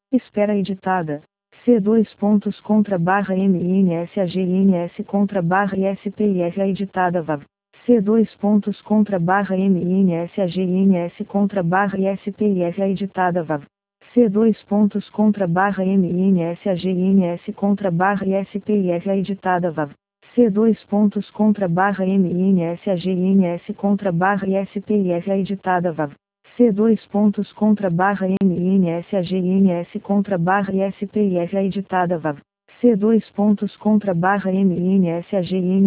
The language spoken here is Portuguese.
Espera editada. C2 pontos contra barra MINSAGINS contra barra ISPIR editada VAV. C2 pontos contra barra MINSAGINS contra barra ISPIR editada VAV. C2 pontos contra barra MINSAGINS contra barra ISPIR editada VAV. C2 pontos contra barra MINSAGINS contra barra ISPIR editada VAV. C2 pontos contra barra MINSAGINS contra barra ISPIR editada VAV. C2 pontos contra barra MINSAGINS